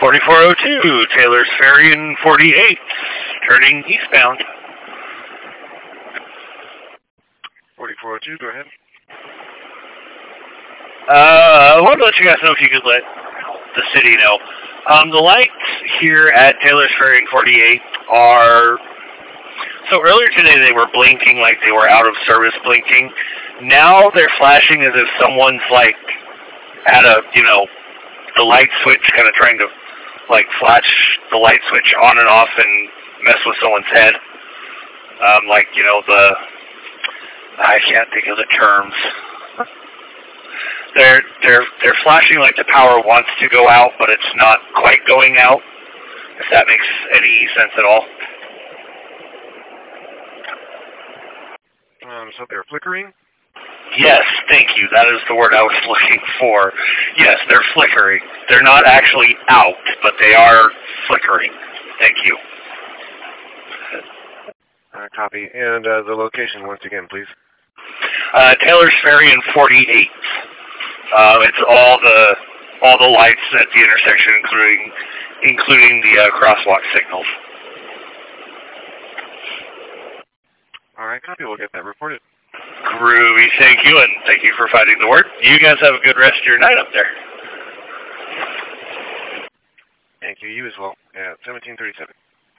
4402, Taylor's Ferry and 48, turning eastbound. 4402, go ahead. I wanted to let you guys know if you could let the city know. The lights here at Taylor's Ferry and 48 are... So earlier today they were blinking like they were out of service blinking. Now they're flashing as if someone's like at a, the light switch, kind of trying to like flash the light switch on and off and mess with someone's head. I can't think of the terms. They're flashing like the power wants to go out, but it's not quite going out. If that makes any sense at all. So they're flickering? Yes, thank you. That is the word I was looking for. Yes, they're flickering. They're not actually out, but they are flickering. Thank you. Copy. And the location once again, please. Taylor's Ferry and 48. It's all the lights at the intersection, including the crosswalk signals. All right, copy. We'll get that reported. Groovy, thank you, and thank you for fighting the word. You guys have a good rest of your night up there. Thank you. You as well. At 1737.